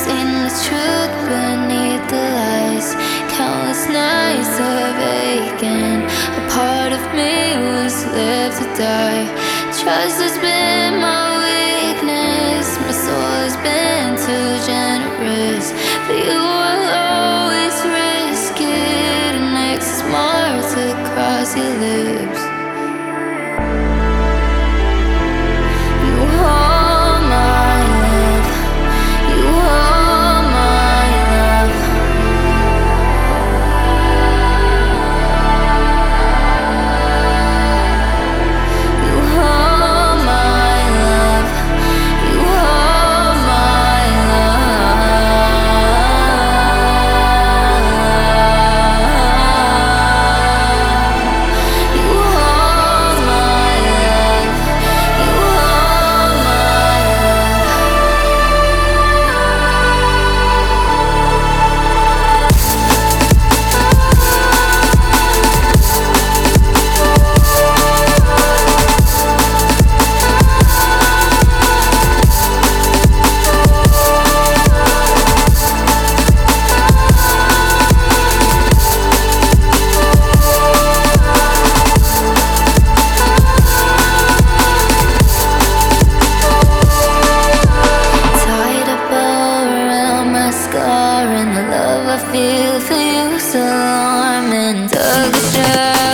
Seen the truth beneath the lies. Countless nights of aching. A part of me was left to die. Trust has been my weakness. My soul has been too generous. But you will always risk it. An X's marked across your lips. You hold my love. You hold my love. You hold my love. You hold my love. You hold my love. You hold my tied a bow around my scar, and the love I feel for you's alarming. Dug a shadow